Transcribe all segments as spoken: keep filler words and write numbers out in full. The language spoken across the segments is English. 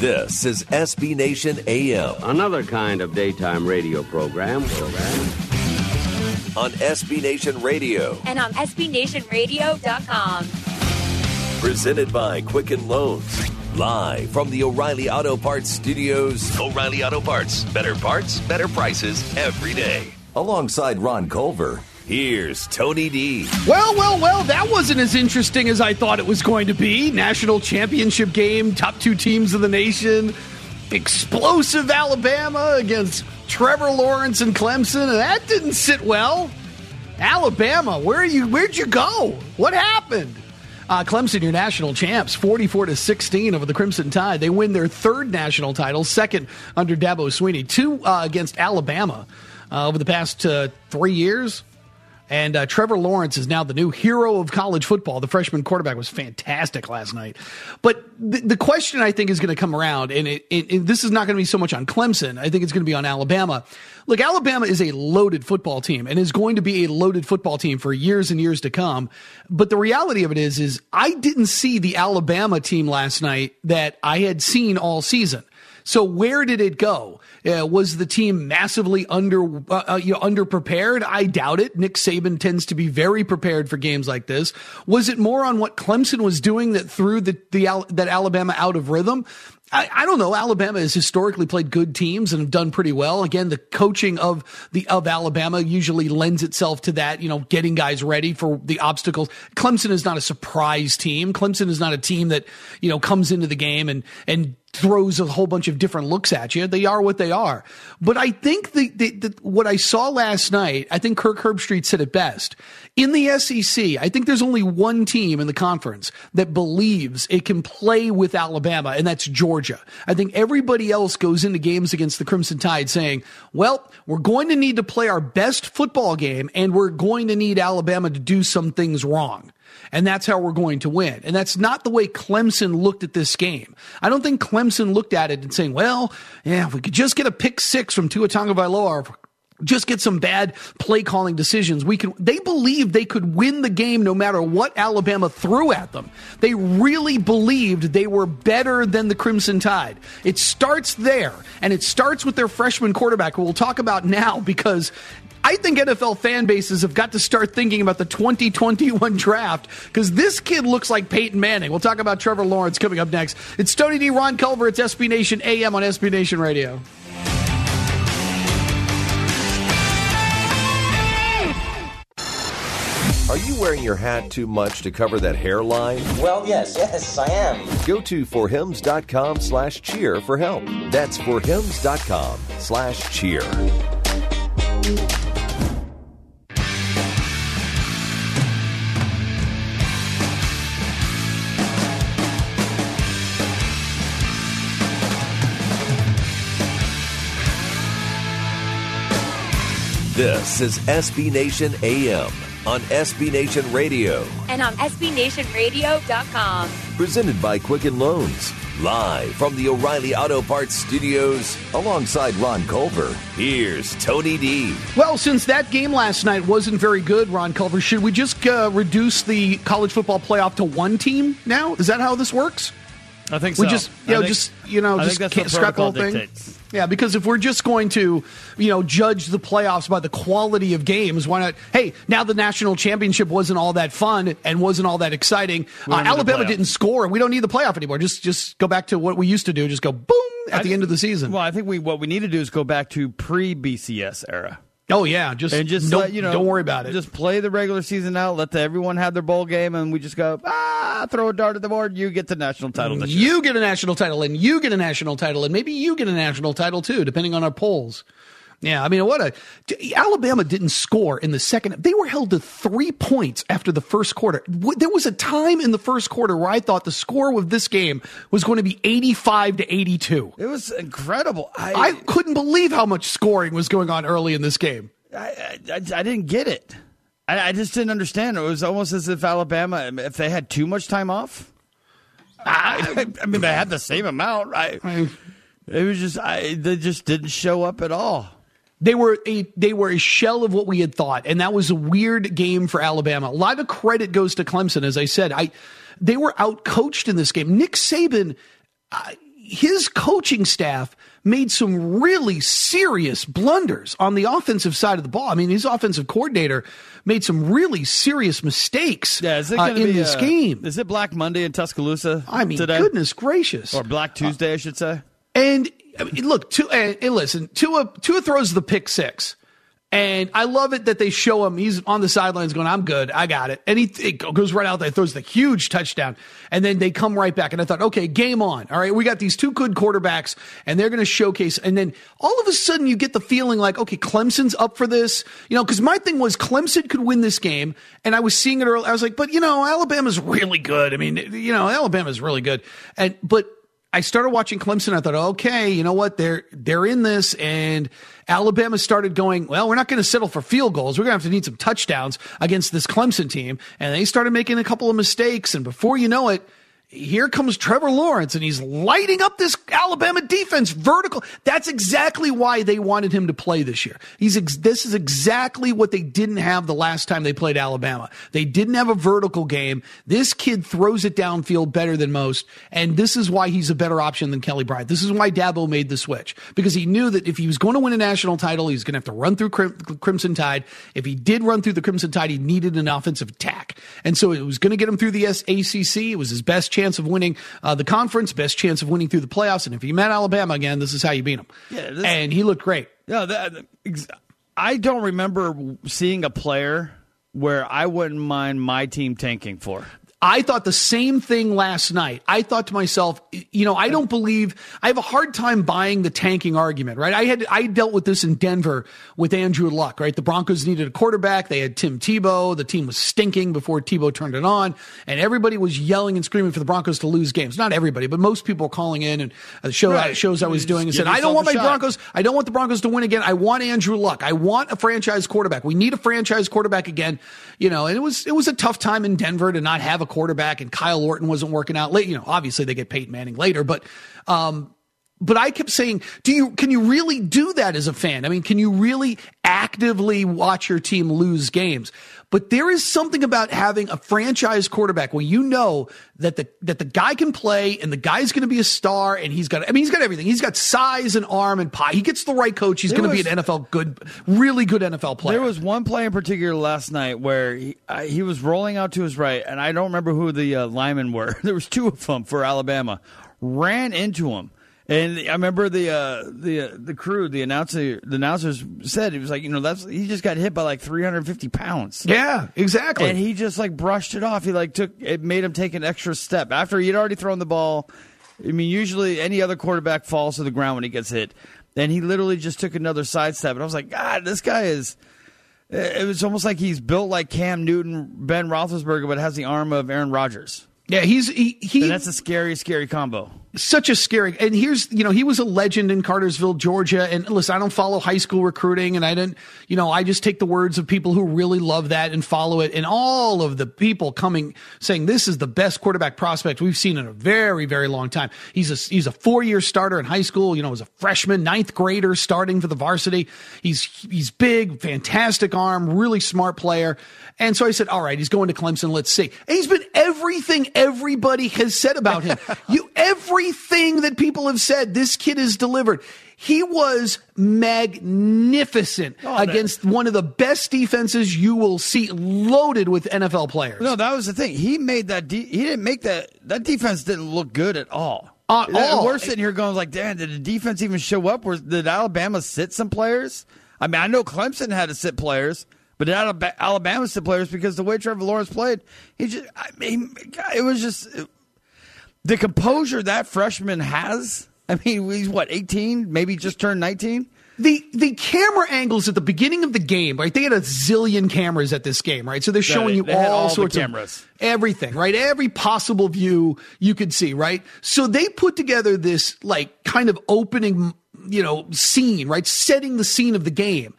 This is S B Nation A M. Another kind of daytime radio program. program. On S B Nation Radio. And on S B Nation Radio dot com. Presented by Quicken Loans. Live from the O'Reilly Auto Parts Studios. O'Reilly Auto Parts. Better parts, better prices every day. Alongside Ron Culver, here's Tony D. Well, well, well, that wasn't as interesting as I thought it was going to be. National championship game, top two teams of the nation. Explosive Alabama against Trevor Lawrence and Clemson. And that didn't sit well. Alabama, where are you? Where'd you go? What happened? Uh, Clemson, your national champs, forty-four to sixteen over the Crimson Tide. They win their third national title, second under Dabo Swinney. Two uh, against Alabama uh, over the past uh, three years. And uh, Trevor Lawrence is now the new hero of college football. The freshman quarterback was fantastic last night. But the, the question I think is going to come around, and it, it, it, this is not going to be so much on Clemson. I think it's going to be on Alabama. Look, Alabama is a loaded football team and is going to be a loaded football team for years and years to come. But the reality of it is, is I didn't see the Alabama team last night that I had seen all season. So where did it go? Uh, was the team massively under uh, uh, you know, underprepared? I doubt it. Nick Saban tends to be very prepared for games like this. Was it more on what Clemson was doing that threw the, the that Alabama out of rhythm? I, I don't know. Alabama has historically played good teams and have done pretty well. Again, the coaching of the of Alabama usually lends itself to that, you know, getting guys ready for the obstacles. Clemson is not a surprise team. Clemson is not a team that, you know, comes into the game and and throws a whole bunch of different looks at you. They are what they are. But I think the, the, the what I saw last night, I think Kirk Herbstreit said it best. In the S E C, I think there's only one team in the conference that believes it can play with Alabama, and that's Georgia. I think everybody else goes into games against the Crimson Tide saying, well, we're going to need to play our best football game, and we're going to need Alabama to do some things wrong. And that's how we're going to win. And that's not the way Clemson looked at this game. I don't think Clemson looked at it and saying, well, yeah, if we could just get a pick six from Tua Tagovailoa, just get some bad play calling decisions, we can. They believed they could win the game no matter what Alabama threw at them. They really believed they were better than the Crimson Tide. It starts there, and it starts with their freshman quarterback, who we'll talk about now, because I think N F L fan bases have got to start thinking about the twenty twenty-one draft, because this kid looks like Peyton Manning. We'll talk about Trevor Lawrence coming up next. It's Tony D, Ron Culver. It's S B Nation A M on S B Nation Radio. Are you wearing your hat too much to cover that hairline? Well, yes, yes, I am. Go to forhims.com slash cheer for help. That's forhims.com slash cheer. This is S B Nation A M on S B Nation Radio. And on S B Nation Radio dot com. Presented by Quicken Loans. Live from the O'Reilly Auto Parts Studios. Alongside Ron Culver, here's Tony D. Well, since that game last night wasn't very good, Ron Culver, should we just uh, reduce the college football playoff to one team now? Is that how this works? I think so. We just, you know, think, just, you know, I just think that's can't what scrap the whole protocol thing. dictates. Yeah, because if we're just going to, you know, judge the playoffs by the quality of games, why not? Hey, now the national championship wasn't all that fun and wasn't all that exciting. Uh, Alabama didn't score. We don't need the playoff anymore. Just, just go back to what we used to do. Just go boom at I the think, end of the season. Well, I think we what we need to do is go back to pre-B C S era. Oh yeah, just and just don't, let, you know, don't worry about it. Just play the regular season out. Let the, everyone have their bowl game, and we just go ah, throw a dart at the board. You get the national title this year. You get a national title, and you get a national title, and maybe you get a national title too, depending on our polls. Yeah, I mean, what a Alabama didn't score in the second. They were held to three points after the first quarter. There was a time in the first quarter where I thought the score of this game was going to be eighty-five to eighty-two. It was incredible. I, I couldn't believe how much scoring was going on early in this game. I, I, I didn't get it. I, I just didn't understand. It was almost as if Alabama, if they had too much time off. I, I mean, they had the same amount. I, it was just I, they just didn't show up at all. They were a they were a shell of what we had thought, and that was a weird game for Alabama. A lot of credit goes to Clemson, as I said. I they were outcoached in this game. Nick Saban, uh, his coaching staff made some really serious blunders on the offensive side of the ball. I mean, his offensive coordinator made some really serious mistakes yeah, is it uh, gonna in be this a, game. Is it Black Monday in Tuscaloosa I mean, today? goodness gracious. Or Black Tuesday, uh, I should say. And I mean, look, Tua, and listen, Tua, Tua throws the pick six. And I love it that they show him. He's on the sidelines going, I'm good. I got it. And he, he goes right out there, throws the huge touchdown. And then they come right back. And I thought, okay, game on. All right, we got these two good quarterbacks, and they're going to showcase. And then all of a sudden you get the feeling like, okay, Clemson's up for this. You know, because my thing was Clemson could win this game. And I was seeing it early. I was like, but, you know, Alabama's really good. I mean, you know, Alabama's really good. And But I started watching Clemson. I thought, okay, you know what? They're they're in this, and Alabama started going, well, we're not going to settle for field goals. We're going to have to need some touchdowns against this Clemson team. And they started making a couple of mistakes, and before you know it, here comes Trevor Lawrence, and he's lighting up this Alabama defense vertical. That's exactly why they wanted him to play this year. He's ex- this is exactly what they didn't have the last time they played Alabama. They didn't have a vertical game. This kid throws it downfield better than most, and this is why he's a better option than Kelly Bryant. This is why Dabo made the switch, because he knew that if he was going to win a national title, he was going to have to run through Crim- Crimson Tide. If he did run through the Crimson Tide, he needed an offensive attack. And so it was going to get him through the A C C. It was his best chance of winning uh, the conference, best chance of winning through the playoffs. And if he met Alabama again, this is how you beat him. Yeah, this, and he looked great. Yeah, that, I don't remember seeing a player where I wouldn't mind my team tanking for. I thought the same thing last night. I thought to myself, you know, I don't believe, I have a hard time buying the tanking argument, right? I had, I dealt with this in Denver with Andrew Luck, right? The Broncos needed a quarterback. They had Tim Tebow. The team was stinking before Tebow turned it on, and everybody was yelling and screaming for the Broncos to lose games. Not everybody, but most people were calling in and uh, show, right. shows I was doing and said, I don't want my Broncos, I don't want the Broncos to win again. I want Andrew Luck. I want a franchise quarterback. We need a franchise quarterback again. You know, and it was, it was a tough time in Denver to not have a quarterback, and Kyle Orton wasn't working out late. You know, obviously they get Peyton Manning later, but, um, but I kept saying, do you, can you really do that as a fan? I mean, can you really actively watch your team lose games? But there is something about having a franchise quarterback where you know that the, that the guy can play, and the guy's going to be a star, and he's got, I mean, he's got everything. He's got size and arm and pie. He gets the right coach. He's going to be an N F L good, really good N F L player. There was one play in particular last night where he, uh, he was rolling out to his right, and I don't remember who the uh, linemen were. There was two of them for Alabama. Ran into him. And I remember the uh, the uh, the crew, the announcer, the announcers said, he was like, you know, that's he just got hit by like three hundred fifty pounds. Yeah, exactly. And he just like brushed it off. He like took it, made him take an extra step after he'd already thrown the ball. I mean, usually any other quarterback falls to the ground when he gets hit. And he literally just took another sidestep. And I was like, God, this guy is. It was almost like he's built like Cam Newton, Ben Roethlisberger, but has the arm of Aaron Rodgers. Yeah, he's he. he and that's a scary, scary combo. Such a scary, and here's, you know, he was a legend in Cartersville, Georgia. And listen, I don't follow high school recruiting, and I didn't, you know, I just take the words of people who really love that and follow it. And all of the people coming saying this is the best quarterback prospect we've seen in a very, very long time. He's a, he's a four year starter in high school, you know, as a freshman, ninth grader starting for the varsity. He's, he's big, fantastic arm, really smart player. And so I said, all right, he's going to Clemson. Let's see. And he's been everything everybody has said about him. You, everything that people have said, this kid has delivered. He was magnificent oh, against one of the best defenses you will see, loaded with N F L players. No, that was the thing. He made that. De- he didn't make that. That defense didn't look good at all. Uh, all. We're sitting here going like, damn, did the defense even show up? Or did Alabama sit some players? I mean, I know Clemson had to sit players. But Alabama sit players because the way Trevor Lawrence played, he just, I mean, it was just it, the composure that freshman has. I mean, he's what, eighteen, maybe just turned nineteen? The the camera angles at the beginning of the game, right? They had a zillion cameras at this game, right? So they're showing you they all, all sorts of cameras. Everything, right? Every possible view you could see, right? So they put together this like kind of opening, you know, scene, right? Setting the scene of the game.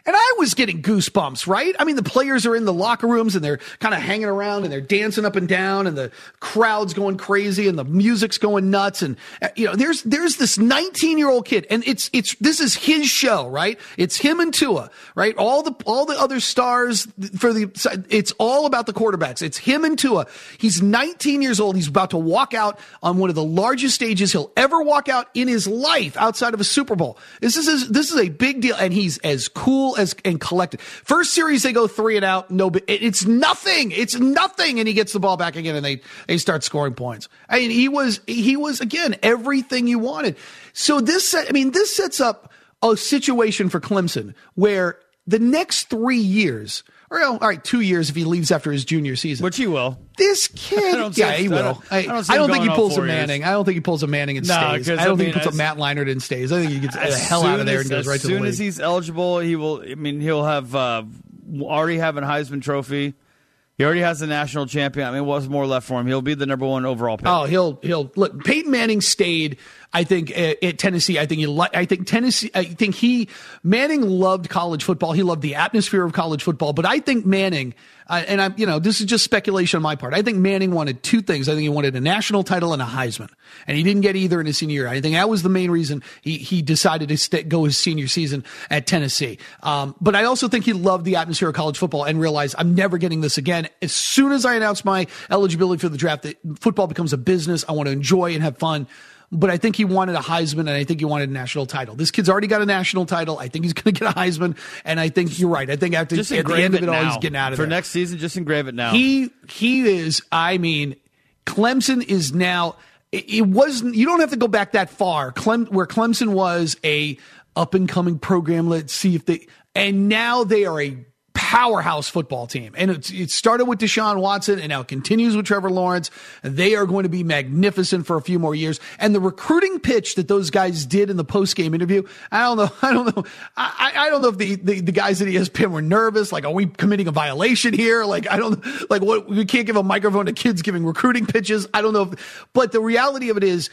And I was getting goosebumps, right? I mean, the players are in the locker rooms and they're kind of hanging around and they're dancing up and down and the crowd's going crazy and the music's going nuts. And, uh, you know, there's, there's this nineteen year old kid and it's, it's, this is his show, right? It's him and Tua, right? All the, all the other stars for the, it's all about the quarterbacks. It's him and Tua. He's nineteen years old. He's about to walk out on one of the largest stages he'll ever walk out in his life outside of a Super Bowl. This is, a, this is a big deal. And he's as cool as and collected. First series they go three and out. No, it's nothing. It's nothing. And he gets the ball back again, and they they start scoring points. I mean, he was he was again everything you wanted. So this, I mean, this sets up a situation for Clemson where the next three years. Or, all right, two years if he leaves after his junior season. Which he will. This kid, yeah, he will. I don't, I don't, I don't think he pulls a Manning. Years. I don't think he pulls a Manning and no, stays. I don't I mean, think he puts as, a Matt Leinart and stays. I think he gets the hell out of there as, and goes right to the league. As soon as he's eligible, he will. I mean, he'll have uh, already have a Heisman Trophy. He already has the national champion. I mean, what's more left for him? He'll be the number one overall pick. Oh, he'll he'll look. Peyton Manning stayed. I think at, at Tennessee. I think he. I think Tennessee. I think he. Manning loved college football. He loved the atmosphere of college football. But I think Manning. Uh, and I'm, you know, this is just speculation on my part. I think Manning wanted two things. I think he wanted a national title and a Heisman, and he didn't get either in his senior year. I think that was the main reason he he decided to stay, go his senior season at Tennessee. Um, but I also think he loved the atmosphere of college football and realized I'm never getting this again. As soon as I announce my eligibility for the draft, that football becomes a business. I want to enjoy and have fun. But I think he wanted a Heisman, and I think he wanted a national title. This kid's already got a national title. I think he's going to get a Heisman, and I think you're right. I think after, at the end of it, it all, he's getting out of For there. For next season, just engrave it now. He he is, I mean, Clemson is now, it, it wasn't, you don't have to go back that far. Clem, where Clemson was a up-and-coming program, let's see if they, and now they are a powerhouse football team. And it, it started with Deshaun Watson and now it continues with Trevor Lawrence. They are going to be magnificent for a few more years. And the recruiting pitch that those guys did in the post-game interview, I don't know. I don't know. I, I don't know if the, the, the guys at E S P N were nervous. Like, are we committing a violation here? Like, I don't like what we can't give a microphone to kids giving recruiting pitches. I don't know. If, but the reality of it is,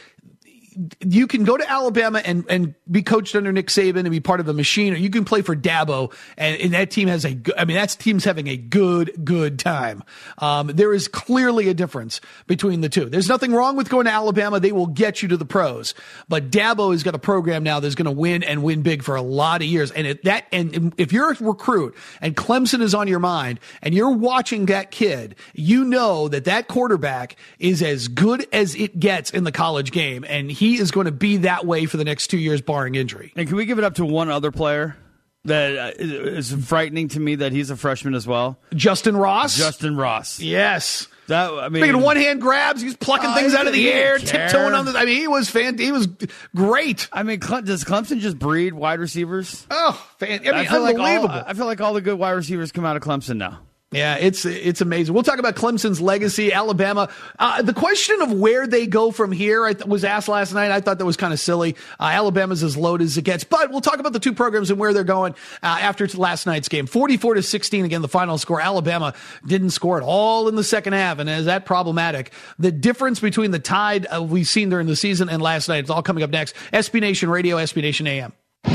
you can go to Alabama and, and be coached under Nick Saban and be part of a machine, or you can play for Dabo and, and that team has a good, I mean, that team's having a good, good time. Um, there is clearly a difference between the two. There's nothing wrong with going to Alabama. They will get you to the pros, but Dabo has got a program now that's going to win and win big for a lot of years. And it, that, and if you're a recruit and Clemson is on your mind and you're watching that kid, you know that that quarterback is as good as it gets in the college game. And he He is going to be that way for the next two years, barring injury. And can we give it up to one other player that is frightening to me that he's a freshman as well? Justin Ross? Justin Ross. Yes. That, I mean, making one hand grabs, he's plucking uh, things out of the air, care. tiptoeing on the. I mean, he was fan. He was great. I mean, does Clemson just breed wide receivers? Oh, fan! I mean, I feel unbelievable. Like all, I feel like all the good wide receivers come out of Clemson now. Yeah, it's it's amazing. We'll talk about Clemson's legacy, Alabama. Uh, the question of where they go from here I th- was asked last night. I thought that was kind of silly. Uh, Alabama's as loaded as it gets, but we'll talk about the two programs and where they're going uh, after last night's game. forty-four to sixteen, again, the final score. Alabama didn't score at all in the second half, and is that problematic? The difference between the Tide uh, we've seen during the season and last night, it's all coming up next. S B Nation Radio, S B Nation A M.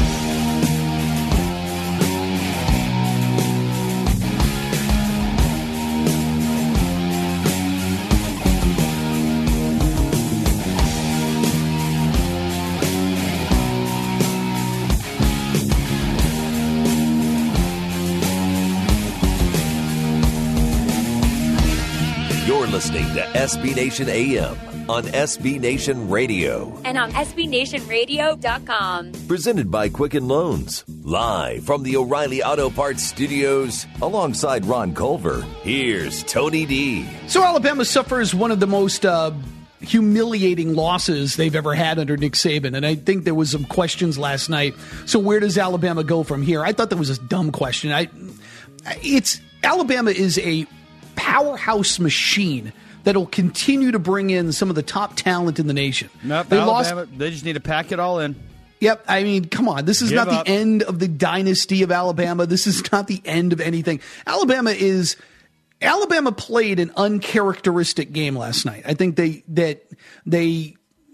Listening to S B Nation A M on S B Nation Radio and on S B Nation Radio dot com. Presented by Quicken Loans. Live from the O'Reilly Auto Parts Studios alongside Ron Culver. Here's Tony D. So Alabama suffers one of the most uh, humiliating losses they've ever had under Nick Saban. And I think there was some questions last night. So where does Alabama go from here? I thought that was a dumb question. I, it's Alabama is a powerhouse machine that'll continue to bring in some of the top talent in the nation. Nope, they Alabama, lost. They just need to pack it all in. Yep. I mean, come on. This is Give not up. the end of the dynasty of Alabama. This is not the end of anything. Alabama is Alabama played an uncharacteristic game last night. I think they that they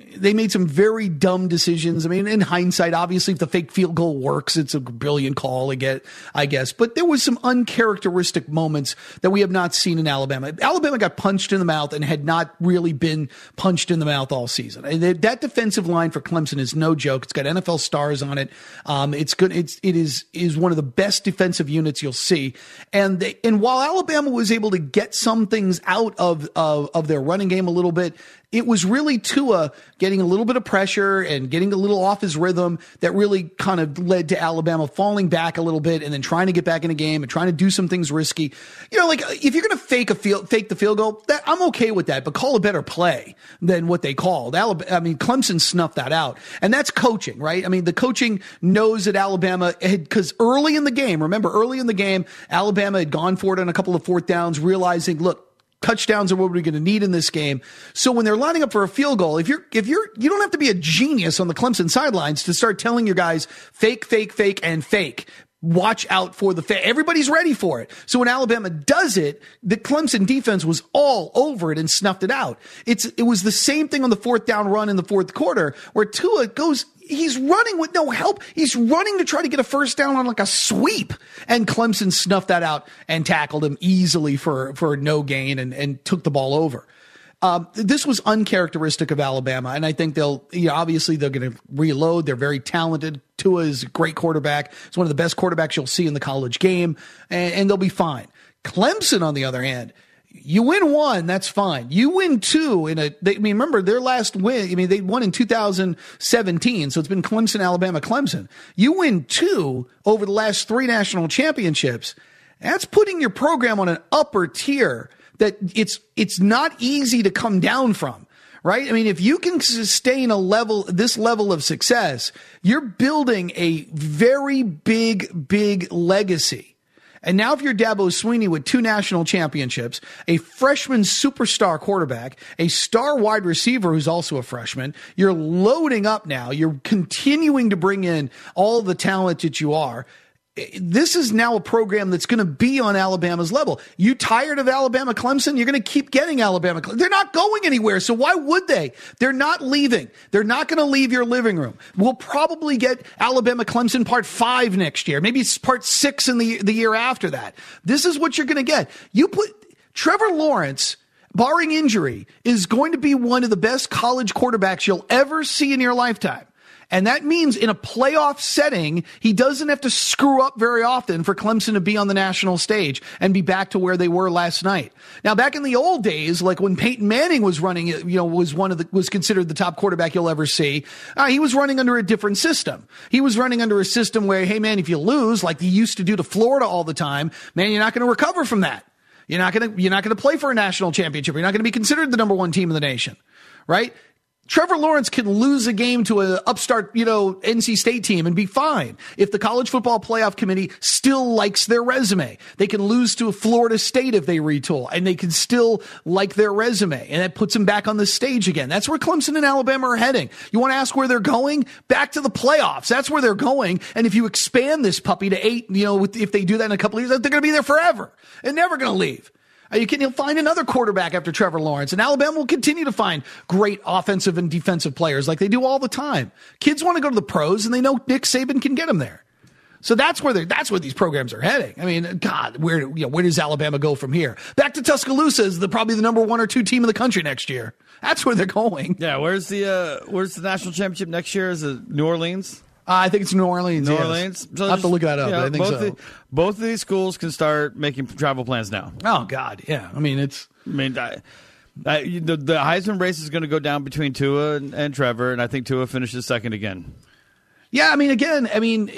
they made some very dumb decisions. I mean, in hindsight, obviously, if the fake field goal works, it's a brilliant call, I get, I guess. But there was some uncharacteristic moments that we have not seen in Alabama. Alabama got punched in the mouth and had not really been punched in the mouth all season. And that defensive line for Clemson is no joke. It's got N F L stars on it. Um, it's good. It's it is is one of the best defensive units you'll see. And they, and while Alabama was able to get some things out of of, of their running game a little bit, it was really Tua getting a little bit of pressure and getting a little off his rhythm that really kind of led to Alabama falling back a little bit and then trying to get back in the game and trying to do some things risky. You know, like if you're going to fake a field, fake the field goal, that, I'm okay with that, but call a better play than what they called. Alabama, I mean, Clemson snuffed that out, and that's coaching, right? I mean, the coaching knows that Alabama had, because early in the game, remember, early in the game, Alabama had gone for it on a couple of fourth downs, realizing, look, touchdowns are what we're going to need in this game. So when they're lining up for a field goal, if you're, if you're, you don't have to be a genius on the Clemson sidelines to start telling your guys fake, fake, fake, and fake. Watch out for the fake. Everybody's ready for it. So when Alabama does it, the Clemson defense was all over it and snuffed it out. It's, it was the same thing on the fourth down run in the fourth quarter where Tua goes, he's running with no help. He's running to try to get a first down on like a sweep. And Clemson snuffed that out and tackled him easily for, for no gain and, and took the ball over. Um, this was uncharacteristic of Alabama. And I think they'll, you know, obviously they're going to reload. They're very talented. Tua is a great quarterback. He's one of the best quarterbacks you'll see in the college game, and, and they'll be fine. Clemson, on the other hand, you win one, that's fine. You win two in a, they, I mean, remember their last win, I mean, they won in two thousand seventeen, so it's been Clemson, Alabama, Clemson. You win two over the last three national championships. That's putting your program on an upper tier that it's, it's not easy to come down from, right? I mean, if you can sustain a level, this level of success, you're building a very big, big legacy. And now if you're Dabo Swinney with two national championships, a freshman superstar quarterback, a star wide receiver who's also a freshman, you're loading up now. You're continuing to bring in all the talent that you are. This is now a program that's going to be on Alabama's level. You tired of Alabama Clemson? You're going to keep getting Alabama Clemson. They're not going anywhere, so why would they? They're not leaving. They're not going to leave your living room. We'll probably get Alabama Clemson part five next year. Maybe it's part six in the, the year after that. This is what you're going to get. You put Trevor Lawrence, barring injury, is going to be one of the best college quarterbacks you'll ever see in your lifetime. And that means in a playoff setting, he doesn't have to screw up very often for Clemson to be on the national stage and be back to where they were last night. Now, back in the old days, like when Peyton Manning was running, you know, was one of the, was considered the top quarterback you'll ever see. Uh, he was running under a different system. He was running under a system where, hey man, if you lose, like he used to do to Florida all the time, man, you're not going to recover from that. You're not going to, you're not going to play for a national championship. You're not going to be considered the number one team in the nation, right? Trevor Lawrence can lose a game to an upstart, you know, N C State team and be fine if the College Football Playoff Committee still likes their resume. They can lose to Florida State if they retool, and they can still like their resume, and that puts them back on the stage again. That's where Clemson and Alabama are heading. You want to ask where they're going? Back to the playoffs. That's where they're going. And if you expand this puppy to eight, you know, if they do that in a couple of years, they're going to be there forever and never going to leave. You can, you'll find another quarterback after Trevor Lawrence, and Alabama will continue to find great offensive and defensive players like they do all the time. Kids want to go to the pros, and they know Nick Saban can get them there. So that's where they're, that's where these programs are heading. I mean, God, where, you know, where does Alabama go from here? Back to Tuscaloosa is the, probably the number one or two team in the country next year. That's where they're going. Yeah, where's the uh, where's the national championship next year? Is it New Orleans? Uh, I think it's New Orleans. New yes. Orleans. So I'll have to look that up. You know, but I think both so. The, both of these schools can start making travel plans now. Oh God, yeah. I mean, it's. I mean, I, I, the, the Heisman race is going to go down between Tua and, and Trevor, and I think Tua finishes second again. Yeah, I mean, again, I mean,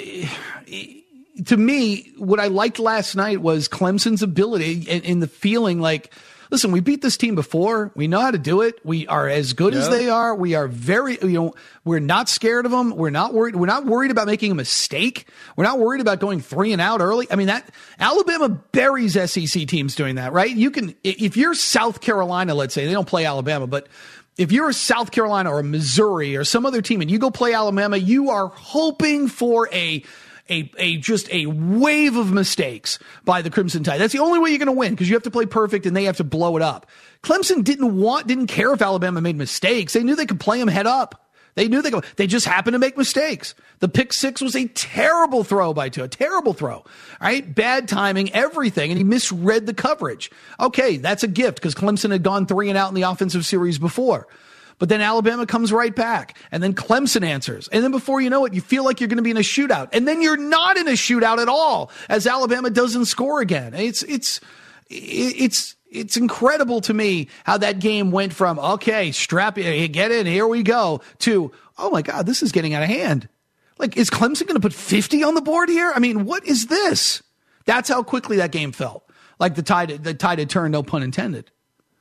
to me, what I liked last night was Clemson's ability and, and the feeling like, listen, we beat this team before. We know how to do it. We are as good yep. as they are. We are very, you know, we're not scared of them. We're not worried. We're not worried about making a mistake. We're not worried about going three and out early. I mean, that Alabama buries S E C teams doing that, right? You can, if you're South Carolina, let's say, they don't play Alabama, but if you're a South Carolina or a Missouri or some other team and you go play Alabama, you are hoping for a, a, a just a wave of mistakes by the Crimson Tide. That's the only way you're going to win, because you have to play perfect and they have to blow it up. Clemson didn't want, didn't care if Alabama made mistakes. They knew they could play them head up. They knew they could. They just happened to make mistakes. The pick six was a terrible throw by Tua, a terrible throw. All right, bad timing, everything, and he misread the coverage. Okay, that's a gift because Clemson had gone three and out in the offensive series before. But then Alabama comes right back, and then Clemson answers. And then before you know it, you feel like you're going to be in a shootout. And then you're not in a shootout at all as Alabama doesn't score again. It's, it's, it's, it's incredible to me how that game went from, okay, strap, get in, here we go, to, oh my God, this is getting out of hand. Like, is Clemson going to put fifty on the board here? I mean, what is this? That's how quickly that game felt. Like the tide, the tide had turned, no pun intended.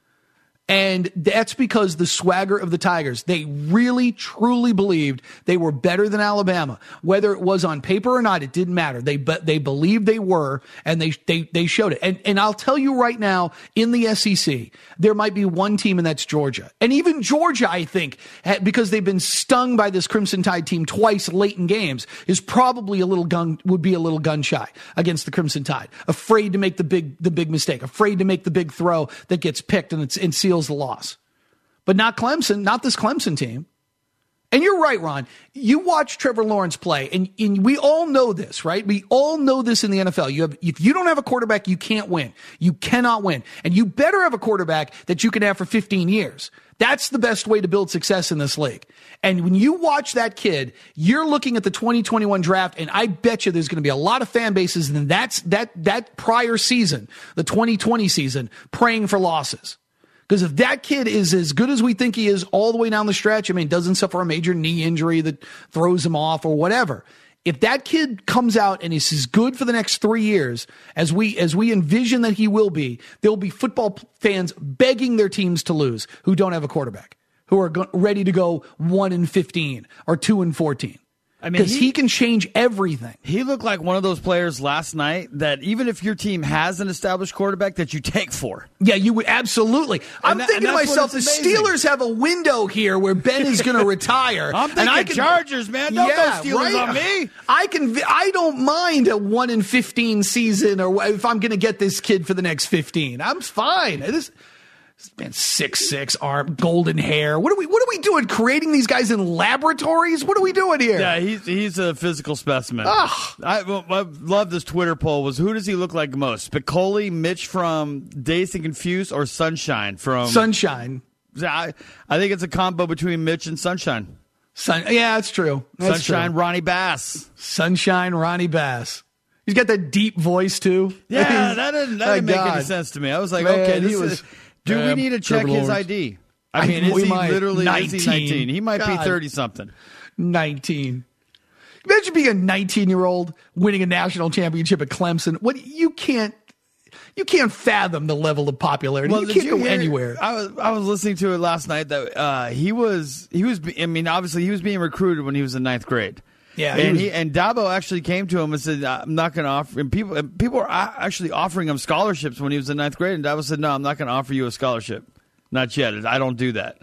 And that's because the swagger of the Tigers, they really, truly believed they were better than Alabama. Whether it was on paper or not, it didn't matter. They but they believed they were, and they they they showed it. And and I'll tell you right now, in the S E C, there might be one team, and that's Georgia. And even Georgia, I think, because they've been stung by this Crimson Tide team twice late in games, is probably a little gun would be a little gun shy against the Crimson Tide, afraid to make the big the big mistake, afraid to make the big throw that gets picked and it's and seals the loss. But not Clemson, not this Clemson team. And you're right, Ron. You watch Trevor Lawrence play, and, and we all know this, right? We all know this in the N F L. You have, if you don't have a quarterback, you can't win. You cannot win. And you better have a quarterback that you can have for fifteen years. That's the best way to build success in this league. And when you watch that kid, you're looking at the twenty twenty-one draft, and I bet you there's going to be a lot of fan bases in that's that that prior season, the twenty twenty season, praying for losses. Because if that kid is as good as we think he is all the way down the stretch, I mean, doesn't suffer a major knee injury that throws him off or whatever. If that kid comes out and is as good for the next three years as we as we envision that he will be, there'll be football fans begging their teams to lose who don't have a quarterback, who are go- ready to go one and fifteen or two and fourteen. I mean, because he, he can change everything. He looked like one of those players last night that even if your team has an established quarterback, that you take for. Yeah, you would absolutely. I'm that, thinking to myself, the amazing. Steelers have a window here where Ben is going to retire. I'm thinking and I can, Chargers, man. Don't yeah, go Steelers right? on me. I can. I don't mind a one in fifteen season, or if I'm going to get this kid for the next fifteen. I'm fine. This. Man, six six, arm, golden hair. What are we? What are we doing? Creating these guys in laboratories? What are we doing here? Yeah, he's he's a physical specimen. I, I love this Twitter poll. Was who does he look like most? Spicoli, Mitch from Dazed and Confused, or Sunshine from Sunshine? I I think it's a combo between Mitch and Sunshine. Sun, yeah, that's true. That's Sunshine, true. Ronnie Bass. Sunshine, Ronnie Bass. He's got that deep voice too. Yeah, that didn't that didn't make God. any sense to me. I was like, Man, okay, this was. Is, Do we need to check his I D? I mean, is he literally nineteen? Is he nineteen? He might God. be thirty-something. nineteen. Imagine being a nineteen-year-old winning a national championship at Clemson. What you can't you can't fathom the level of popularity. Well, you can't you go hear, anywhere. I was I was listening to it last night that uh, he was he was I mean, obviously he was being recruited when he was in ninth grade. Yeah, and he, was, he and Dabo actually came to him and said, "I'm not going to offer." And people, and people were actually offering him scholarships when he was in ninth grade. And Dabo said, "No, I'm not going to offer you a scholarship, not yet. I don't do that."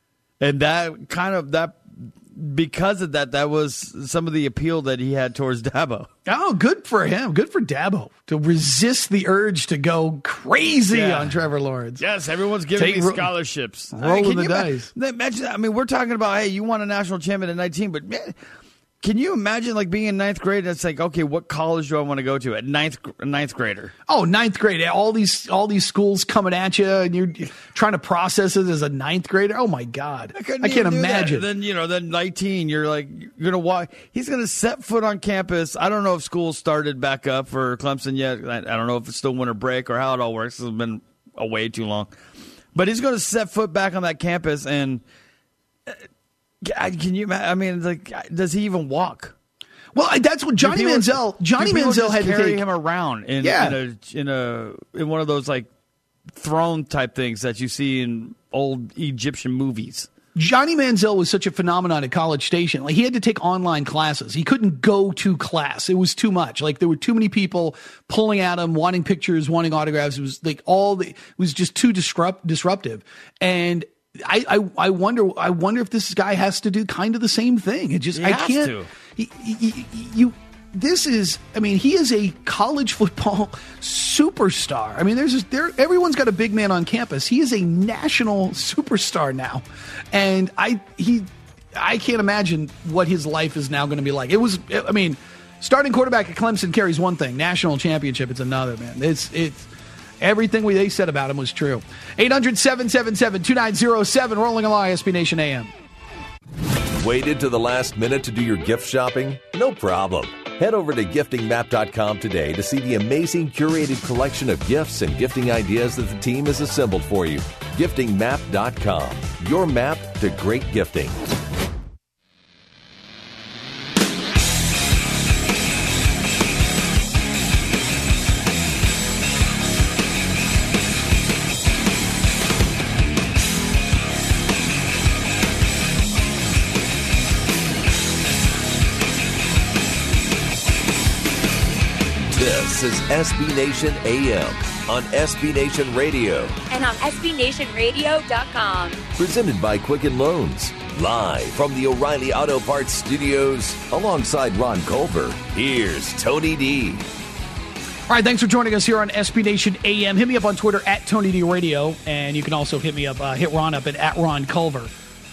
And that kind of that because of that, that was some of the appeal that he had towards Dabo. Oh, good for him. Good for Dabo to resist the urge to go crazy yeah. on Trevor Lawrence. Yes, everyone's giving Take, me scholarships. Rolling I mean, the dice. Imagine, I mean, we're talking about, hey, you won a national champion at nineteen, but man, can you imagine like being in ninth grade? It's like, okay, what college do I want to go to at ninth ninth grader? Oh, ninth grade. All these all these schools coming at you, and you're trying to process it as a ninth grader. Oh my God, I, I can't imagine. Then you know, then nineteen, you're like, you're gonna walk. He's gonna set foot on campus. I don't know if school started back up for Clemson yet. I, I don't know if it's still winter break or how it all works. It's been away too long, but he's gonna set foot back on that campus and. Can you? I mean, like, does he even walk? Well, that's what Johnny people, Manziel. Johnny Manziel had to carry take him around in, yeah. in a in a in one of those like throne type things that you see in old Egyptian movies. Johnny Manziel was such a phenomenon at College Station. Like, he had to take online classes. He couldn't go to class. It was too much. Like, there were too many people pulling at him, wanting pictures, wanting autographs. It was like all the. It was just too disrupt disruptive and. I, I I wonder I wonder if this guy has to do kind of the same thing. It just he I has can't. To. He, he, he, you this is, I mean, he is a college football superstar. I mean, there's just, there, everyone's got a big man on campus. He is a national superstar now. And I, he, I can't imagine what his life is now going to be like. It was, I mean, starting quarterback at Clemson carries one thing. National championship, it's another, man. It's, it's, everything we, they said about him was true. eight hundred, seven seven seven, two nine zero seven, rolling along S B Nation A M. Waited to the last minute to do your gift shopping? No problem. Head over to gifting map dot com today to see the amazing curated collection of gifts and gifting ideas that the team has assembled for you. gifting map dot com, your map to great gifting. This is S B Nation A M on S B Nation Radio and on S B Nation Radio dot com. Presented by Quicken Loans. Live from the O'Reilly Auto Parts Studios alongside Ron Culver. Here's Tony D. All right, thanks for joining us here on S B Nation A M. Hit me up on Twitter at Tony D Radio, and you can also hit me up, uh, hit Ron up at, at Ron Culver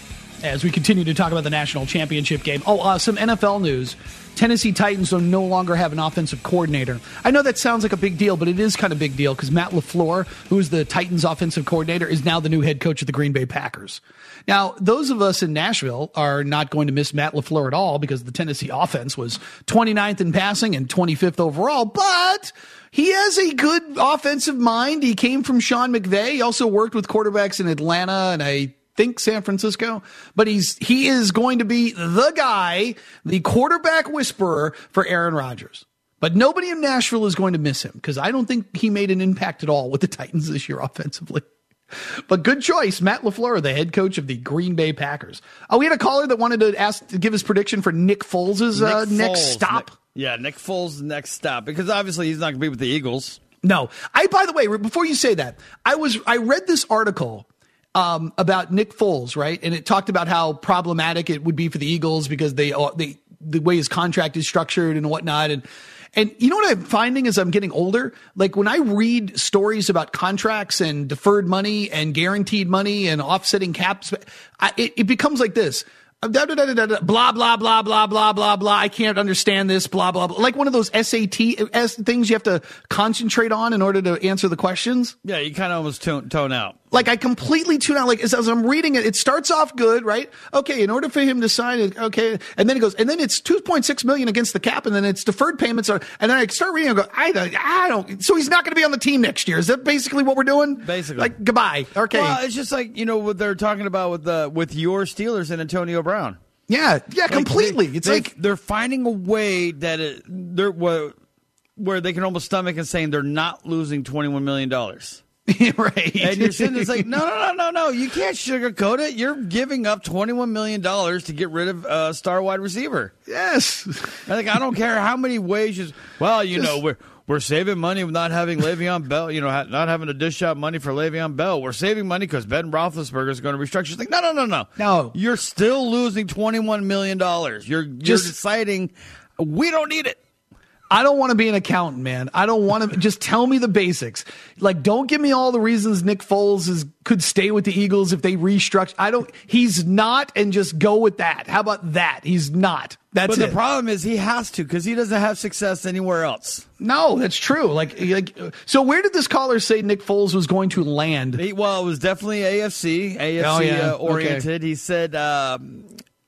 as we continue to talk about the national championship game. Oh, uh, some N F L news. Tennessee Titans will no longer have an offensive coordinator. I know that sounds like a big deal, but it is kind of a big deal because Matt LaFleur, who is the Titans offensive coordinator, is now the new head coach of the Green Bay Packers. Now, those of us in Nashville are not going to miss Matt LaFleur at all because the Tennessee offense was twenty-ninth in passing and twenty-fifth overall, but he has a good offensive mind. He came from Sean McVay. He also worked with quarterbacks in Atlanta and I think San Francisco, but he's he is going to be the guy, the quarterback whisperer for Aaron Rodgers. But nobody in Nashville is going to miss him because I don't think he made an impact at all with the Titans this year offensively. But good choice, Matt LaFleur, the head coach of the Green Bay Packers. Oh, we had a caller that wanted to ask to give his prediction for Nick Foles' uh, Nick next Foles, stop. Nick, yeah, Nick Foles' next stop because obviously he's not going to be with the Eagles. No, I. By the way, before you say that, I was I read this article. Um, about Nick Foles, right? And it talked about how problematic it would be for the Eagles because they, they the way his contract is structured and whatnot. And and you know what I'm finding as I'm getting older? Like when I read stories about contracts and deferred money and guaranteed money and offsetting caps, I, it, it becomes like this. Da, da, da, da, da, blah, blah, blah, blah, blah, blah, blah. I can't understand this, blah, blah, blah. Like one of those S A T things you have to concentrate on in order to answer the questions. Yeah, you kind of almost tone, tone out. Like I completely tune out. Like as, as I'm reading it, it starts off good, right? Okay, in order for him to sign it, okay, and then it goes, and then it's two point six million against the cap, and then it's deferred payments are, and then I start reading and go, I don't, I don't. So he's not going to be on the team next year. Is that basically what we're doing? Basically, like goodbye. Okay. Well, it's just like you know what they're talking about with the with your Steelers and Antonio Brown. Yeah, yeah, like completely. They, it's they, like they're finding a way that it, they're where, where they can almost stomach and saying they're not losing twenty-one million dollars. Right. And you're sitting there like, no, no, no, no, no. You can't sugarcoat it. You're giving up twenty-one million dollars to get rid of a uh, star wide receiver. Yes. I think I don't care how many ways you, well, you Just, know, we're we're saving money with not having Le'Veon Bell, you know, not having to dish out money for Le'Veon Bell. We're saving money because Ben Roethlisberger is going to restructure. It's like, no, no, no, no. No. You're still losing twenty-one million dollars. You're, you're Just, deciding we don't need it. I don't want to be an accountant, man. I don't want to just tell me the basics. Like, don't give me all the reasons Nick Foles is could stay with the Eagles if they restructure. I don't. He's not, and just go with that. How about that? He's not. That's but it. the problem is he has to because he doesn't have success anywhere else. No, that's true. Like, like, so where did this caller say Nick Foles was going to land? He, well, it was definitely A F C, A F C oh, yeah. uh, oriented. Okay. He said um,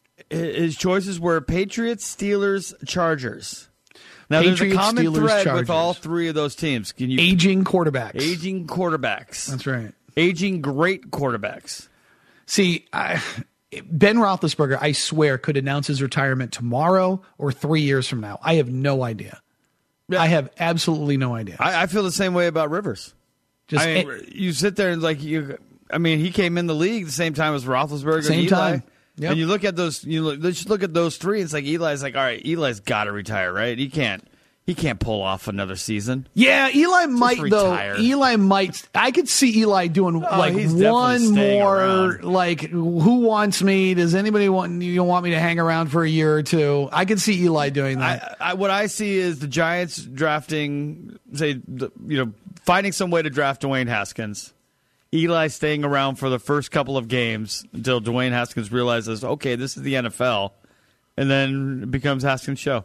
his choices were Patriots, Steelers, Chargers. Now, Patriots, there's a common Steelers, thread Chargers. with all three of those teams. Can you aging quarterbacks? Aging quarterbacks. That's right. Aging great quarterbacks. See, I, Ben Roethlisberger, I swear, could announce his retirement tomorrow or three years from now. I have no idea. Yeah. I have absolutely no idea. I, I feel the same way about Rivers. Just I mean, it, you sit there and like you. I mean, he came in the league the same time as Roethlisberger. Same and Eli. time. Yep. And you look at those, you look, let's just look at those three. It's like Eli's like, all right, Eli's got to retire, right? He can't, he can't pull off another season. Yeah, Eli might retire. though. Eli might. I could see Eli doing Oh, like he's definitely one staying more. around. Like, who wants me? Does anybody want you want me to hang around for a year or two? I could see Eli doing that. I, I, what I see is the Giants drafting, say, the, you know, finding some way to draft Dwayne Haskins. Eli staying around for the first couple of games until Dwayne Haskins realizes, okay, this is the N F L, and then it becomes Haskins' show.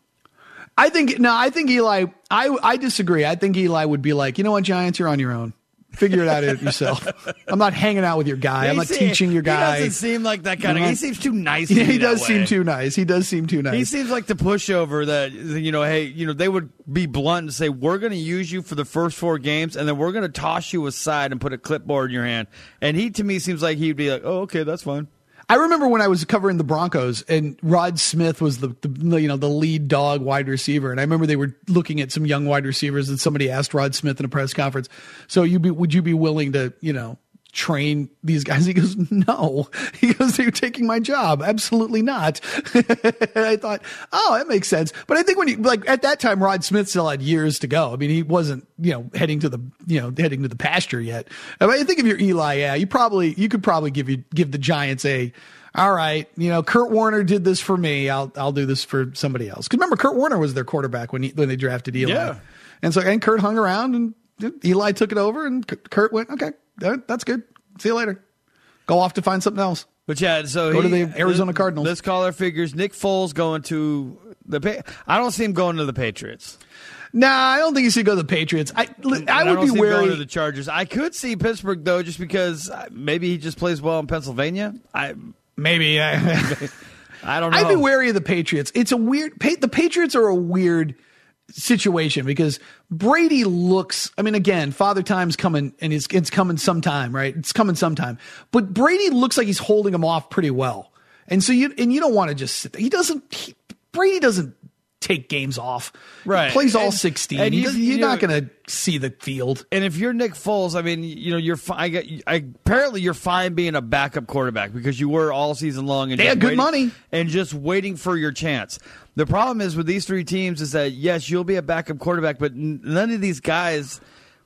I think no. I think Eli. I I disagree. I think Eli would be like, you know what, Giants, you're on your own. Figure it out yourself. I'm not hanging out with your guy. I'm not He teaching your guy. He doesn't seem like that kind of. He seems too nice. To Yeah, be he that does way. seem too nice. He does seem too nice. He seems like the pushover that, you know, hey, you know, they would be blunt and say, we're going to use you for the first four games, and then we're going to toss you aside and put a clipboard in your hand. And he, to me, seems like he'd be like, oh, okay, that's fine. I remember when I was covering the Broncos and Rod Smith was the, the you know the lead dog wide receiver, and I remember they were looking at some young wide receivers, and somebody asked Rod Smith in a press conference, "So you be would you be willing to you know train these guys?" He goes, "No." He goes, "They're taking my job. Absolutely not." And I thought, oh, that makes sense. But I think when you like at that time, Rod Smith still had years to go. I mean, he wasn't you know heading to the you know heading to the pasture yet. I mean, I think if you're Eli, yeah, you probably you could probably give you give the Giants a. All right, you know, Kurt Warner did this for me. I'll I'll do this for somebody else. Because remember, Kurt Warner was their quarterback when he, when they drafted Eli. Yeah. And so and Kurt hung around, and Eli took it over, and Kurt went, okay, that, that's good. See you later. Go off to find something else. But yeah, so Go he, to the Arizona this, Cardinals. This caller figures Nick Foles going to the. Pa- I don't see him going to the Patriots. Nah, I don't think he should go to the Patriots. I And I I would don't be see him going wary. to the Chargers. I could see Pittsburgh though, just because maybe he just plays well in Pennsylvania. I Maybe. I don't know. I'd be wary of the Patriots. It's a weird. The Patriots are a weird situation because Brady looks. I mean, again, Father Time's coming, and it's it's coming sometime, right? It's coming sometime. But Brady looks like he's holding him off pretty well, and so you and you don't want to just sit there. He doesn't. He, Brady doesn't take games off. Right. He plays all And- sixteen. and He you- does, you're you not know- going to see the field. And if you're Nick Foles, I mean, you know, you're fine. I got, I, apparently, you're fine being a backup quarterback because you were all season long. And They just had good waiting- money. and just waiting for your chance. The problem is with these three teams is that yes, you'll be a backup quarterback, but n- none of these guys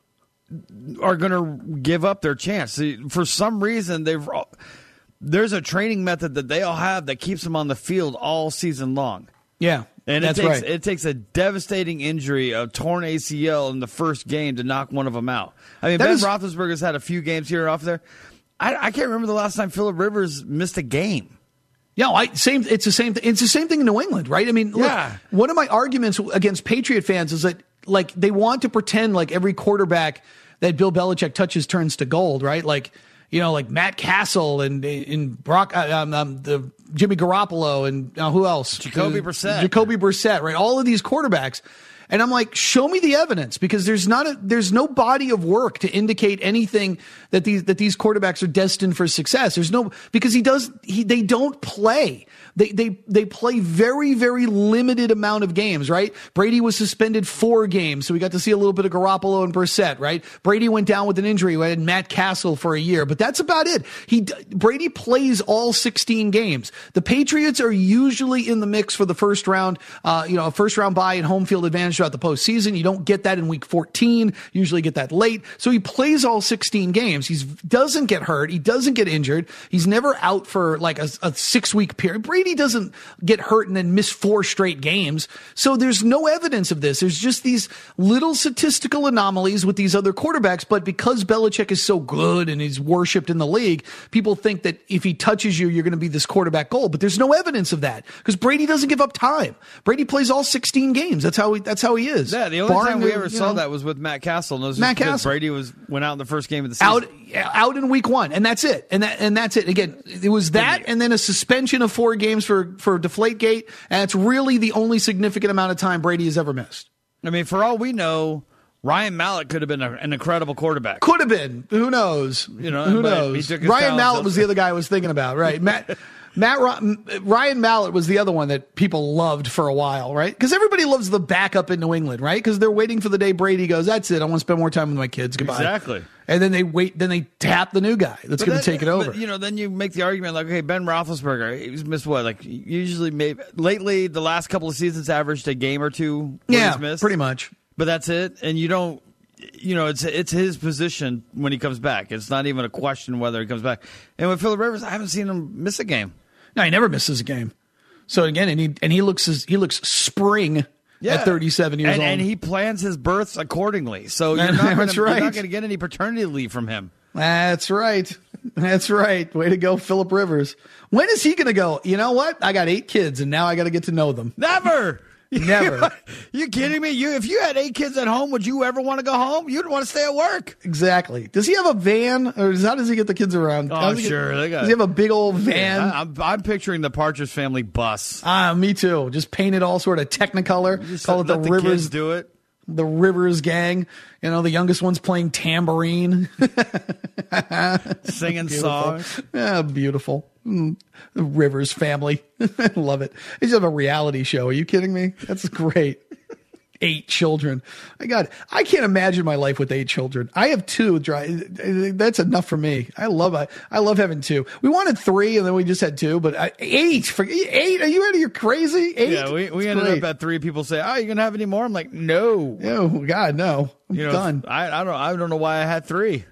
are going to give up their chance. For some reason, they've there's a training method that they all have that keeps them on the field all season long. Yeah, And that's it takes right. it takes a devastating injury, a torn A C L in the first game to knock one of them out. I mean, That Ben is- Roethlisberger's had a few games here and off there. I, I can't remember the last time Phillip Rivers missed a game. Yeah, I same. It's the same. Th- it's the same thing in New England, right? I mean, look, Yeah. one of my arguments against Patriot fans is that like they want to pretend like every quarterback that Bill Belichick touches turns to gold, right? Like you know, like Matt Castle and and Brock, uh, um, um, the Jimmy Garoppolo and uh, who else? Jacoby Uh, Brissett. Jacoby Brissett, right? All of these quarterbacks. And I'm like, show me the evidence because there's not a, there's no body of work to indicate anything that these that these quarterbacks are destined for success. There's no because he does he they don't play. They they they play very very limited amount of games, right? Brady was suspended four games, so we got to see a little bit of Garoppolo and Brissett, right? Brady went down with an injury. We had Matt Castle for a year, but that's about it. He Brady plays all sixteen games. The Patriots are usually in the mix for the first round, uh, you know, a first round bye and home field advantage throughout the postseason. You don't get that in week fourteen. You usually get that late. So he plays all sixteen games. He doesn't get hurt. He doesn't get injured. He's never out for like a, a six week period. Brady doesn't get hurt and then miss four straight games. So there's no evidence of this. There's just these little statistical anomalies with these other quarterbacks. But because Belichick is so good and he's worshipped in the league, people think that if he touches you, you're going to be this quarterback gold. But there's no evidence of that because Brady doesn't give up time. Brady plays all sixteen games. That's how he, that's how he is. Yeah, the only Barring time we the, ever you saw know, that was with Matt Castle. And it was Matt just because Castle. Brady was went out in the first game of the season. out out in week one, and that's it. And that and that's it. Again, it was that, and then a suspension of four games for for Deflategate, and it's really the only significant amount of time Brady has ever missed. I mean, for all we know, Ryan Mallett could have been a, an incredible quarterback. Could have been. Who knows? You know, who but knows? he took his Ryan talents Mallett elsewhere. was the other guy I was thinking about. Right, Matt. Matt Ryan Mallett was the other one that people loved for a while, right? Because everybody loves the backup in New England, right? Because they're waiting for the day Brady goes, that's it. I want to spend more time with my kids. Goodbye. Exactly. And then they wait. Then they tap the new guy that's going to take it over. But, you know, then you make the argument like, okay, Ben Roethlisberger, he's missed what? Like usually, maybe lately, the last couple of seasons averaged a game or two. Yeah, he's missed. pretty much. But that's it. And you don't, you know, it's it's his position when he comes back. It's not even a question whether he comes back. And with Phillip Rivers, I haven't seen him miss a game. No, he never misses a game. So again, and he and he looks as, he looks spring. Yeah. At thirty-seven years and, old. And he plans his births accordingly. So you're not That's gonna, right. you're not going to get any paternity leave from him. That's right. That's right. Way to go, Phillip Rivers. When is he going to go? You know what? I got eight kids, and now I got to get to know them. Never. Never. You kidding me? You if you had eight kids at home, would you ever want to go home? You'd want to stay at work. Exactly. Does he have a van, or is, how does he get the kids around? Oh, does sure. Get, they got, does he have a big old van? Yeah, I'm, I'm picturing the Partridge Family bus. Ah, me too. Just paint it all sort of Technicolor. Just Call it the, the Rivers. Kids do it. The Rivers gang. You know, the youngest one's playing tambourine. Singing beautiful. songs. Yeah, beautiful. Mm, the Rivers family. I love it. They just have a reality show. Are you kidding me? That's great. Eight children. I got. I can't imagine my life with eight children. I have two. That's enough for me. I love. I, I love having two. We wanted three, and then we just had two. But I, eight. For eight. Are you out of your crazy? Eight. Yeah, we, we ended great. up at three. People say, "Oh, you gonna have any more?" I'm like, "No." Oh God, no. I'm you know, done. I, I don't. I don't know why I had three.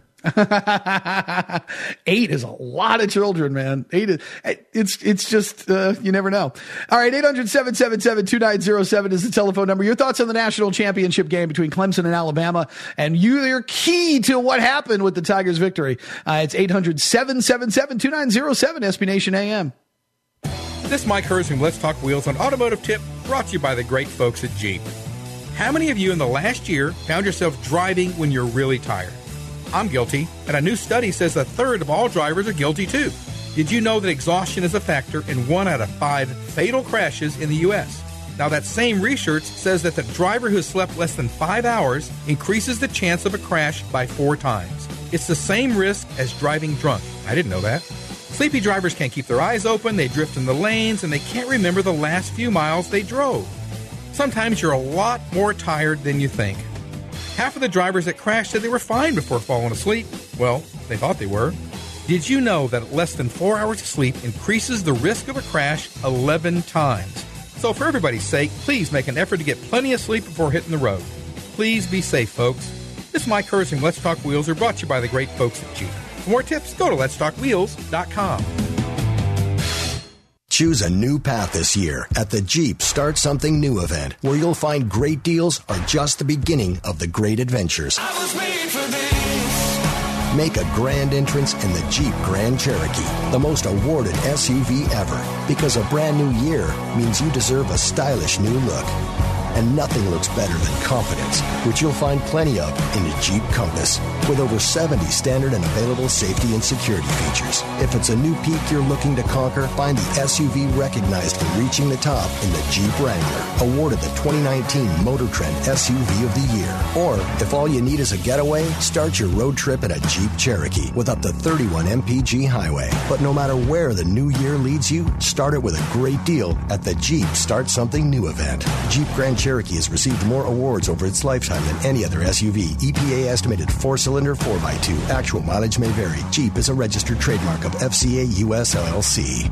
Eight is a lot of children, man. Eight is, it's, it's just, uh, you never know. All right. eight hundred, seven seven seven, two nine zero seven is the telephone number. Your thoughts on the national championship game between Clemson and Alabama, and you, your key to what happened with the Tigers' victory. Uh, it's eight hundred, seven seven seven, two nine zero seven, S B Nation A M. This is Mike Hers from Let's Talk Wheels on Automotive Tip, brought to you by the great folks at Jeep. How many of you in the last year found yourself driving when you're really tired? I'm guilty, and a new study says a third of all drivers are guilty too. Did you know that exhaustion is a factor in one out of five fatal crashes in the U S? Now that same research says that the driver who has slept less than five hours increases the chance of a crash by four times. It's the same risk as driving drunk. I didn't know that. Sleepy drivers can't keep their eyes open, they drift in the lanes, and they can't remember the last few miles they drove. Sometimes you're a lot more tired than you think. Half of the drivers that crashed said they were fine before falling asleep. Well, they thought they were. Did you know that less than four hours of sleep increases the risk of a crash eleven times? So for everybody's sake, please make an effort to get plenty of sleep before hitting the road. Please be safe, folks. This is Mike Hers from Let's Talk Wheels, are brought to you by the great folks at Jeep. For more tips, go to lets talk wheels dot com. Choose a new path this year at the Jeep Start Something New event, where you'll find great deals are just the beginning of the great adventures. I was made for this. Make a grand entrance in the Jeep Grand Cherokee, the most awarded S U V ever, because a brand new year means you deserve a stylish new look. And nothing looks better than confidence, which you'll find plenty of in the Jeep Compass, with over seventy standard and available safety and security features. If it's a new peak you're looking to conquer, find the S U V recognized for reaching the top in the Jeep Wrangler, awarded the twenty nineteen Motor Trend S U V of the Year. Or, if all you need is a getaway, start your road trip in a Jeep Cherokee with up to thirty-one M P G highway. But no matter where the new year leads you, start it with a great deal at the Jeep Start Something New event. Jeep Grand Cherokee has received more awards over its lifetime than any other S U V. E P A estimated four-cylinder four by two. Actual mileage may vary. Jeep is a registered trademark of F C A U S L L C.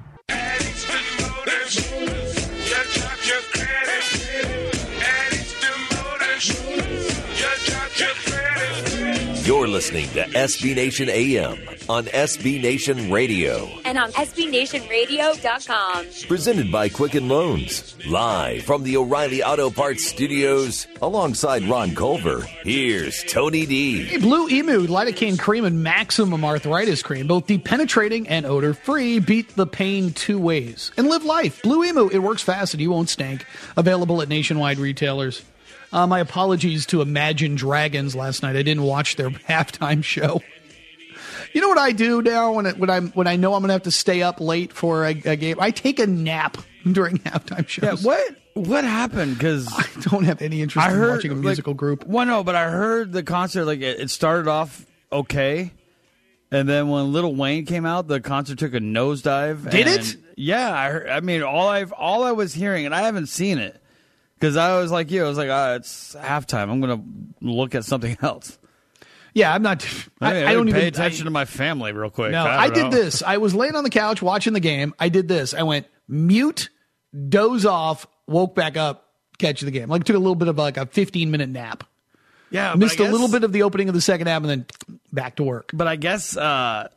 You're listening to S B Nation A M on S B Nation Radio. And on S B Nation Radio dot com. Presented by Quicken Loans. Live from the O'Reilly Auto Parts Studios, alongside Ron Culver, here's Tony D. Hey, Blue Emu, lidocaine cream, and maximum arthritis cream, both deep penetrating and odor free, beat the pain two ways. And live life. Blue Emu, it works fast and you won't stink. Available at nationwide retailers. Uh, my apologies to Imagine Dragons last night. I didn't watch their halftime show. You know what I do now when it, when I when I know I'm going to have to stay up late for a, a game? I take a nap during halftime shows. Yeah, what what happened? Because I don't have any interest I in heard, watching a musical like, group. Well, no, but I heard the concert, like, it, it started off okay, and then when Lil Wayne came out, the concert took a nosedive. Did and, it? Yeah, I heard, I mean, all I've all I was hearing, and I haven't seen it, because I was like you, I was like, oh, it's halftime. I'm going to look at something else. Yeah, I'm not. I, I, I don't pay even attention I, to my family real quick. No, I, I did know. this. I was laying on the couch watching the game. I did this. I went mute, doze off, woke back up, catch the game. Like took a little bit of like a fifteen minute nap. Yeah, missed guess, a little bit of the opening of the second half and then back to work. But I guess, uh,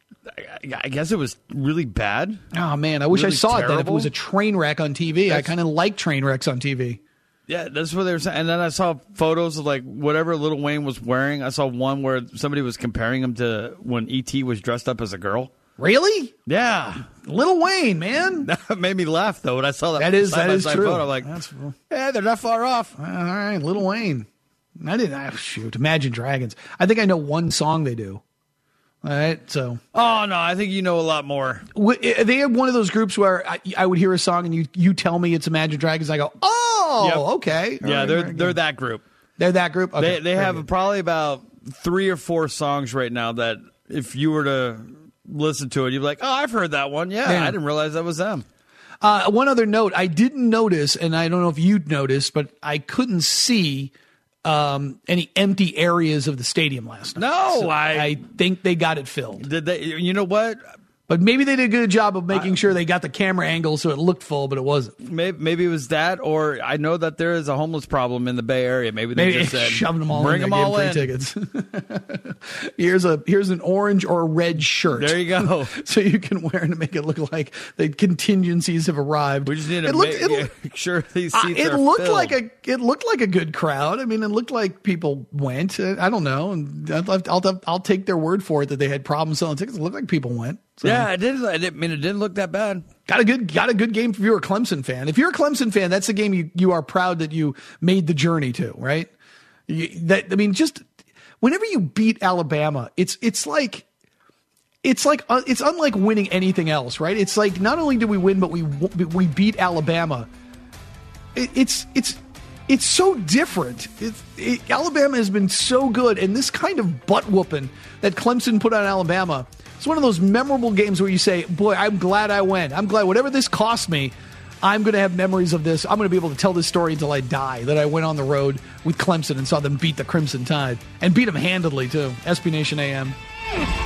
I guess it was really bad. Oh man, I wish really I saw terrible. it then. If it was a train wreck on T V, That's, I kind of like train wrecks on T V. Yeah, that's what they were saying. And then I saw photos of like whatever Lil Wayne was wearing. I saw one where somebody was comparing him to when E T was dressed up as a girl. Really? Yeah, Lil Wayne, man. That made me laugh though when I saw that. That is that is true. Photo. I'm like, that's, yeah, they're not far off. All right, Lil Wayne. I didn't. Oh, shoot, Imagine Dragons. I think I know one song they do. All right, so. Oh no, I think you know a lot more. They have one of those groups where I, I would hear a song and you you tell me it's Imagine Dragons. I go, oh, yep. okay. Yeah, right, they're they're that group. They're that group. Okay, they they have good. probably about three or four songs right now that if you were to listen to it, you'd be like, oh, I've heard that one. Yeah, yeah. I didn't realize that was them. Uh, one other note, I didn't notice, and I don't know if you'd noticed, but I couldn't see um, any empty areas of the stadium last night. No, so I, I think they got it filled. Did they? You know what? But maybe they did a good job of making I, sure they got the camera angle so it looked full, but it wasn't. Maybe, maybe it was that, or I know that there is a homeless problem in the Bay Area. Maybe they maybe just said, shoving them all bring in them all free in. Tickets. here's a here's an orange or a red shirt. There you go. So you can wear it to make it look like the contingencies have arrived. We just need to it looked, make, it, make sure these seats uh, it are looked filled. like a it looked like a good crowd. I mean, it looked like people went. I don't know. And I'll I'll, I'll take their word for it that they had problems selling tickets. It looked like people went. So. Yeah, it did. I mean, it didn't look that bad. Got a good, got a good game if you're a Clemson fan. If you're a Clemson fan, that's the game you, you are proud that you made the journey to, right? You, that I mean, just whenever you beat Alabama, it's it's like it's like uh, it's unlike winning anything else, right? It's like not only did we win, but we we beat Alabama. It, it's it's it's so different. It, it, Alabama has been so good, and this kind of butt whooping that Clemson put on Alabama. It's one of those memorable games where you say, boy, I'm glad I went. I'm glad whatever this cost me, I'm going to have memories of this. I'm going to be able to tell this story until I die, that I went on the road with Clemson and saw them beat the Crimson Tide and beat them handedly, too. S B Nation A M.